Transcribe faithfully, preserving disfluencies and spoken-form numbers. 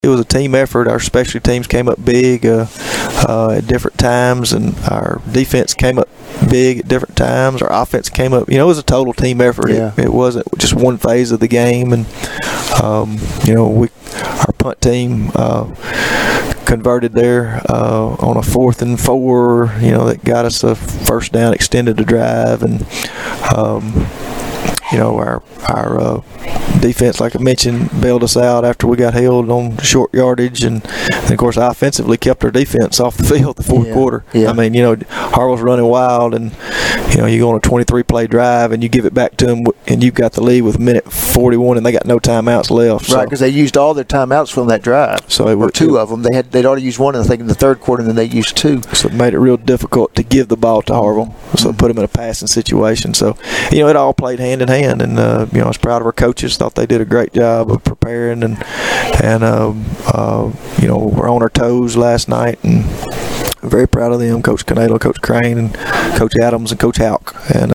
it was a team effort. Our special teams came up big uh, uh, at different times, and our defense came up big at different times. Our offense came up. You know, it was a total team effort. Yeah. It, it wasn't just one phase of the game. And um, you know, we our punt team uh, converted there uh, on a fourth and four. You know, that got us a first down, extended the drive, and um, you know, our our uh, defense, like I mentioned, bailed us out after we got held on short yardage, and, and of course, offensively kept our defense off the field the fourth yeah, quarter. Yeah. I mean, you know, Harwell's running wild, and you know, you go on a twenty-three play drive, and you give it back to them, and you've got the lead with a minute forty-one, and they got no timeouts left. Right, because so. they used all their timeouts from that drive. So it, or two it, of them. They had they'd already used one, I think, in the third quarter, and then they used two. So it made it real difficult to give the ball to Harwell. So mm-hmm. put them in a passing situation. So you know, it all played hand in hand, and uh, you know, I was proud of our coaches. Thought they did a great job of preparing, and and um, uh, you know, we're on our toes last night, and I'm very proud of them, Coach Canelo, Coach Crane, and Coach Adams, and Coach Houck, and